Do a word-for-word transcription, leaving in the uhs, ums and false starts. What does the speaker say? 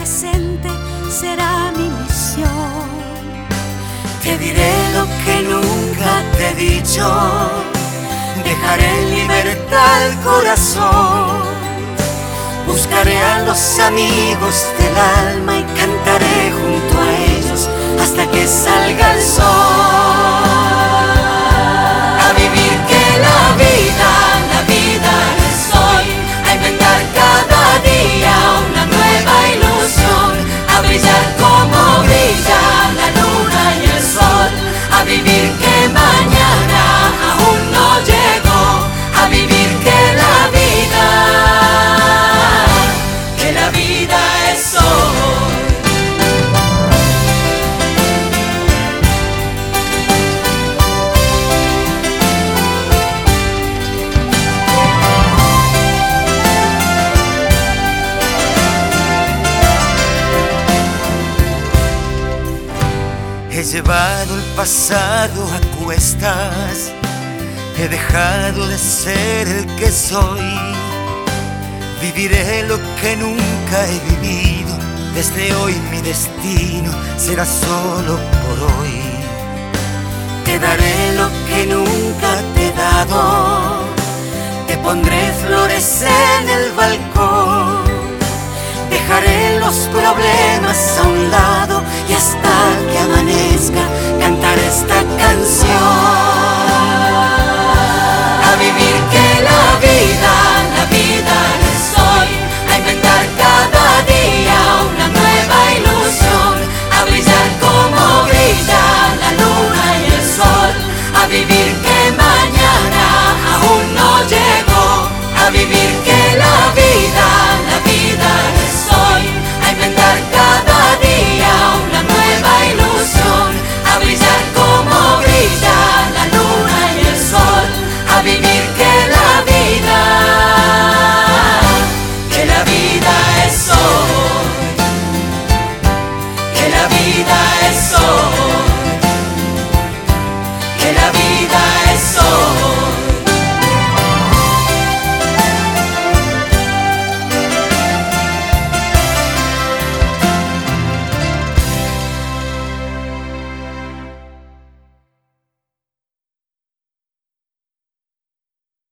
presente será mi misión. Te diré lo que nunca te he dicho, dejaré en libertad el corazón. Buscaré a los amigos del alma y cantaré junto a ellos hasta que salga el sol. A vivir que la vida, la vida es hoy, a inventar cada día una nueva ilusión, a brillar como brilla la luna y el sol, a vivir que mañana aún no llegó, a vivir que la vida, que la vida es hoy. He llevado el pasado a cuestas, he dejado de ser el que soy. Viviré lo que nunca he vivido, desde hoy mi destino será solo por hoy. Te daré lo que nunca te he dado, te pondré flores en el balcón, dejaré los problemas a un lado y hasta que amanezca cantaré esta canción.